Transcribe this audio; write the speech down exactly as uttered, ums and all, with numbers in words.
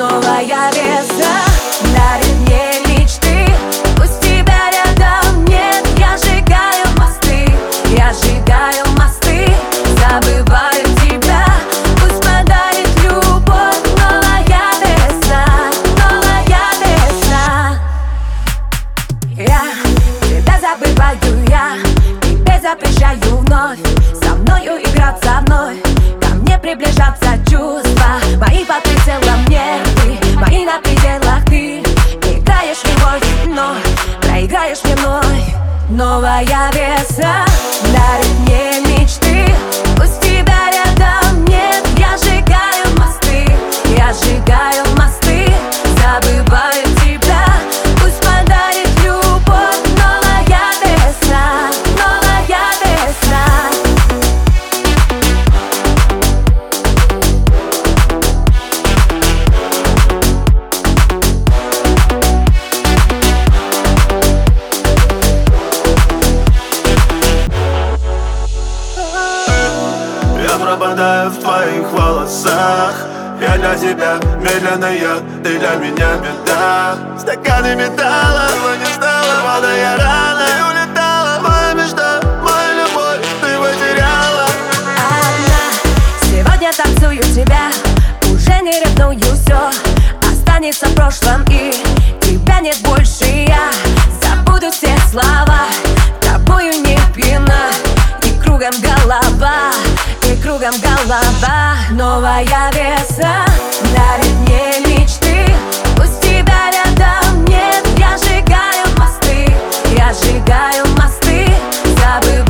Новая веса дарит мне мечты. Пусть тебя рядом нет, я сжигаю мосты, я сжигаю мосты, забываю тебя. Пусть подарит любовь новая весна, новая весна. Я тебя забываю, я тебе запрещаю вновь со мною играться вновь, ко мне приближаться чувства. Мои по прицелам нервы, мои на пределах. Ты играешь в любовь, но проиграешь мне вновь. Новая веса дарит мне мечты. Пусть тебя рядом нет, я сжигаю мосты, я сжигаю мосты, забываю тебя. Пусть подарит любовь новая весна, новая весна. Я пропадаю в твоих волосах. Я для тебя медленная, ты для меня беда. Стаканы металла, его не стало, падая рано и улетала. Моя мечта, моя любовь, ты потеряла. Одна, сегодня танцую тебя, уже не ревную, все останется в прошлом, и тебя нет больше. Я забуду все слова, тобою не пьяна, и кругом голова, и кругом голова. Новая веса дарит мне мечты. Пусть тебя рядом нет, я сжигаю мосты, я сжигаю мосты, забываю